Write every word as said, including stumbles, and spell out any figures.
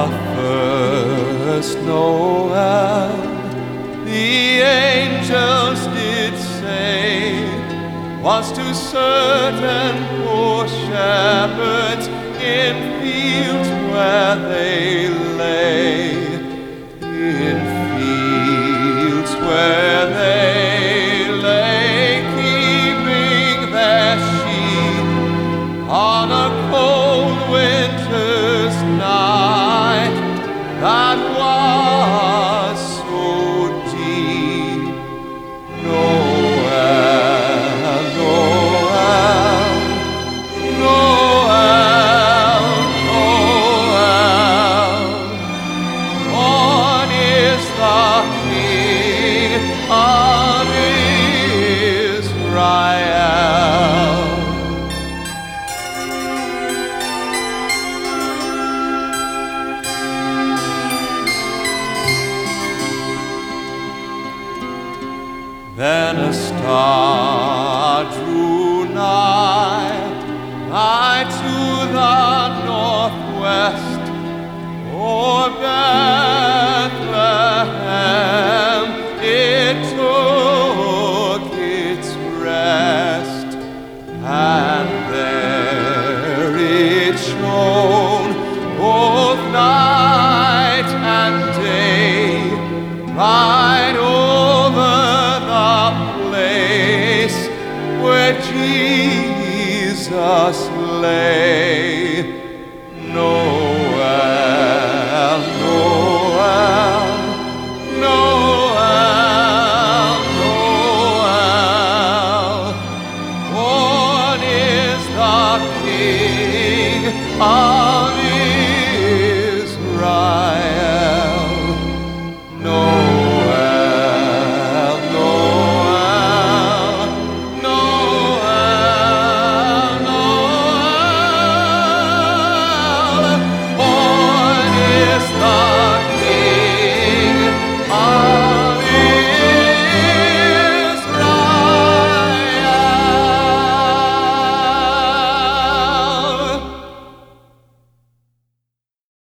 first Noel, the angels did say, was to certain poor shepherds in fields where they lay, in fields where they lay, keeping their sheep on a cold winter's night that was so deep. Noel, Noel, Noel, Noel, born is the King of Israel. Then a star drew nigh, nigh to the northwest, o'er Bethlehem it took its rest, and there it shone both night and day, right over the place where Jesus lay. Noel, Noel, Noel, Noel, born is the King of